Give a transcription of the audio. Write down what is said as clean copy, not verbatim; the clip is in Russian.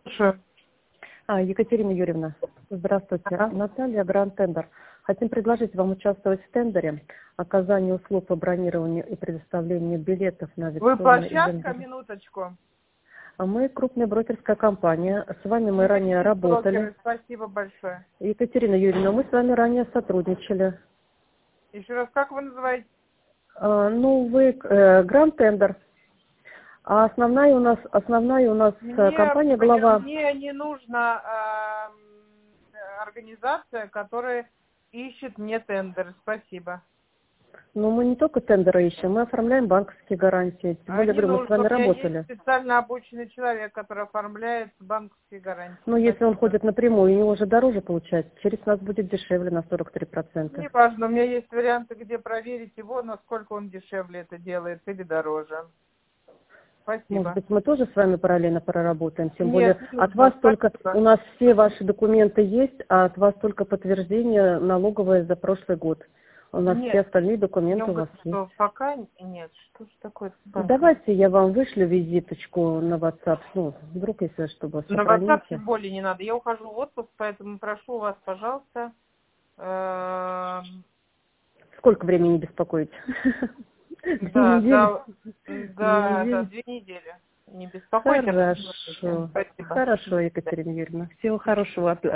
Слушаю. Екатерина Юрьевна, здравствуйте. Да. Наталья, Гранд Тендер. Хотим предложить вам участвовать в тендере оказания услуг по бронированию и предоставлению билетов на Вы авиационные площадка, ивенты. минуточку. Мы крупная брокерская компания. С вами мы Мы ранее есть работали. брокеры, спасибо большое. Екатерина Юрьевна, мы с вами ранее сотрудничали. Еще раз, как вы называете? Вы Гранд Тендер. А основная у нас компания глава. Мне не нужна организация, которая ищет мне тендеры. Спасибо. Мы не только тендеры ищем, мы оформляем банковские гарантии. Тем более, Не говорю, мы с нужно. вами У меня есть работали. специально обученный человек, который оформляет банковские гарантии. Если он Спасибо. ходит напрямую, у него же дороже получается. Через нас будет дешевле на 43%. Неважно, у меня есть варианты, где проверить его, насколько он дешевле это делает или дороже. Может Спасибо. быть, мы тоже с вами параллельно проработаем. Тем более, Нет, не от нужно, вас только, спасибо. у нас все ваши документы есть, а от вас только подтверждение налоговое за прошлый год. У нас все Нет, остальные я документы у говорю, вас есть. что пока нет. Что ж такое с банком? Давайте я вам вышлю визиточку на WhatsApp. Вдруг, если чтобы На WhatsApp сохраните. тем более не надо. Я ухожу в отпуск, поэтому прошу вас, пожалуйста, Сколько времени беспокоить? 2 недели? да, 2 недели? 2 недели. Не беспокойте, а позвоните. Хорошо. Спасибо. Хорошо, Екатерина Юрьевна. Всего хорошего.